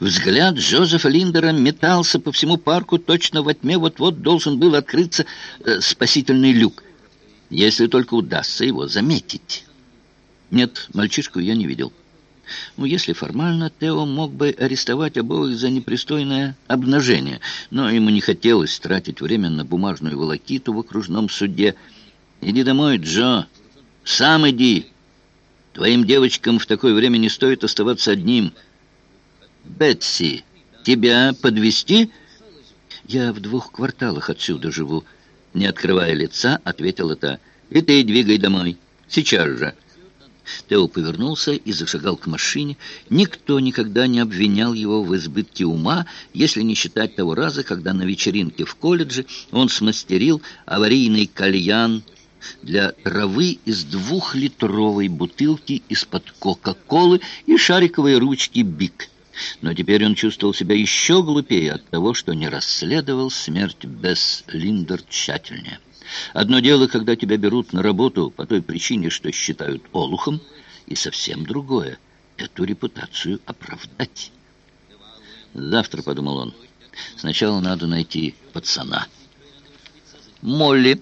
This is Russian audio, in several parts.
Взгляд Джозефа Линдера метался по всему парку, точно во тьме вот-вот должен был открыться спасительный люк, если только удастся его заметить. Нет, мальчишку я не видел. Ну, если формально, Тео мог бы арестовать обоих за непристойное обнажение, но ему не хотелось тратить время на бумажную волокиту в окружном суде. «Иди домой, Джо. Сам иди. Твоим девочкам в такое время не стоит оставаться одним. Бетси, тебя подвезти?» «Я в 2 кварталах отсюда живу», — не открывая лица, ответила та. «И ты двигай домой. Сейчас же». Тео повернулся и зашагал к машине. Никто никогда не обвинял его в избытке ума, если не считать того раза, когда на вечеринке в колледже он смастерил аварийный кальян для травы из 2-литровой бутылки из-под Кока-Колы и шариковой ручки «Биг». Но теперь он чувствовал себя еще глупее от того, что не расследовал смерть Бесс Линдер тщательнее. Одно дело, когда тебя берут на работу по той причине, что считают олухом, и совсем другое — эту репутацию оправдать. «Завтра», — подумал он, — «сначала надо найти пацана». Молли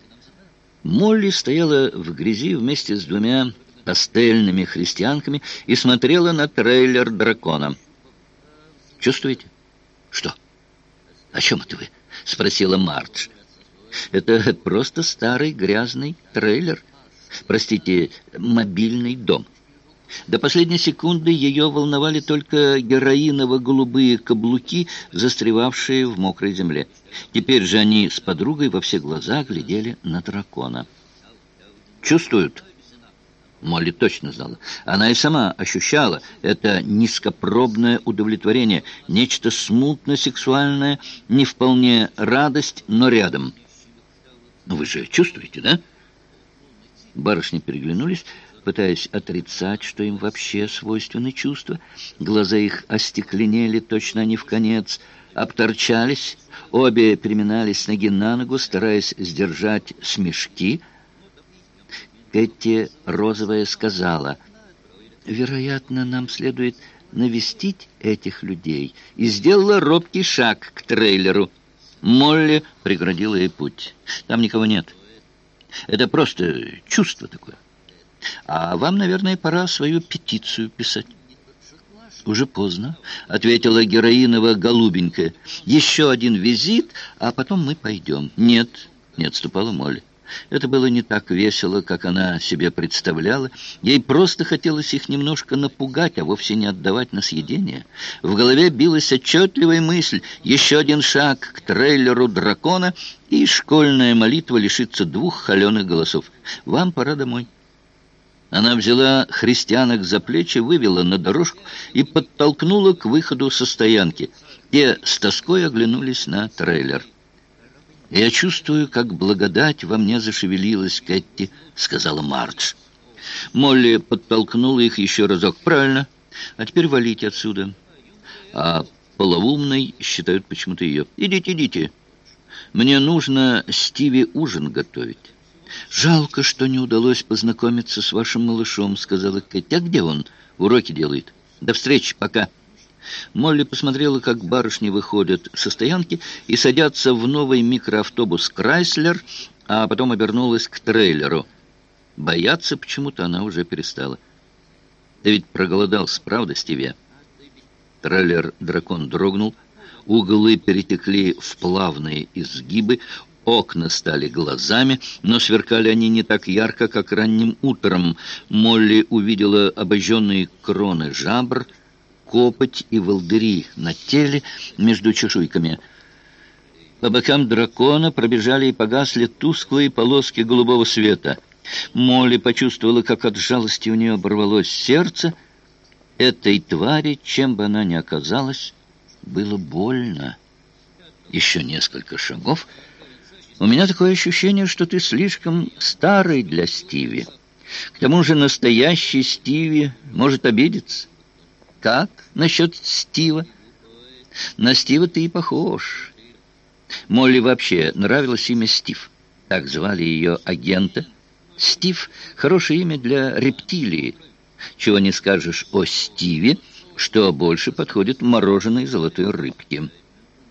стояла в грязи вместе с 2 пастельными христианками и смотрела на трейлер дракона. «Чувствуете?» «Что? О чем это вы?» — спросила Мардж. «Это просто старый грязный трейлер. Простите, мобильный дом». До последней секунды ее волновали только героиново-голубые каблуки, застревавшие в мокрой земле. Теперь же они с подругой во все глаза глядели на дракона. «Чувствуют?» Молли точно знала. Она и сама ощущала это низкопробное удовлетворение, нечто смутно-сексуальное, не вполне радость, но рядом. «Вы же чувствуете, да?» Барышни переглянулись, пытаясь отрицать, что им вообще свойственны чувства. Глаза их остекленели, точно они вконец обторчались. Обе переминались с ноги на ногу, стараясь сдержать смешки. Кэти Розовая сказала: «Вероятно, нам следует навестить этих людей», и сделала робкий шаг к трейлеру. Молли преградила ей путь. «Там никого нет. Это просто чувство такое. А вам, наверное, пора свою петицию писать». «Уже поздно», — ответила героинова-голубенькая. «Еще один визит, а потом мы пойдем». «Нет», — не отступала Молли. Это было не так весело, как она себе представляла. Ей просто хотелось их немножко напугать, а вовсе не отдавать на съедение. В голове билась отчетливая мысль: еще один шаг к трейлеру дракона, и школьная молитва лишится 2 холеных голосов. «Вам пора домой». Она взяла христианок за плечи, вывела на дорожку и подтолкнула к выходу со стоянки. Те с тоской оглянулись на трейлер. «Я чувствую, как благодать во мне зашевелилась, Кэти», — сказала Мардж. Молли подтолкнула их еще разок. «Правильно. А теперь валите отсюда». А полоумной считают почему-то ее. «Идите, идите. Мне нужно Стиви ужин готовить». «Жалко, что не удалось познакомиться с вашим малышом», — сказала Кэти. «А где он? Уроки делает. До встречи, пока». Молли посмотрела, как барышни выходят со стоянки и садятся в новый микроавтобус «Крайслер», а потом обернулась к трейлеру. Бояться почему-то она уже перестала. «Ты ведь проголодался, правда, Стиви?» Трейлер-дракон дрогнул, углы перетекли в плавные изгибы, окна стали глазами, но сверкали они не так ярко, как ранним утром. Молли увидела обожженные кроны жабр, копоть и волдыри на теле между чешуйками. По бокам дракона пробежали и погасли тусклые полоски голубого света. Молли почувствовала, как от жалости у нее оборвалось сердце. Этой твари, чем бы она ни оказалась, было больно. Еще несколько шагов. «У меня такое ощущение, что ты слишком старый для Стиви. К тому же настоящий Стиви может обидеться». «Как насчет Стива?» «На Стива ты и похож». Молли вообще нравилось имя Стив. Так звали ее агента. Стив — хорошее имя для рептилии. Чего не скажешь о Стиве, что больше подходит мороженой золотой рыбке.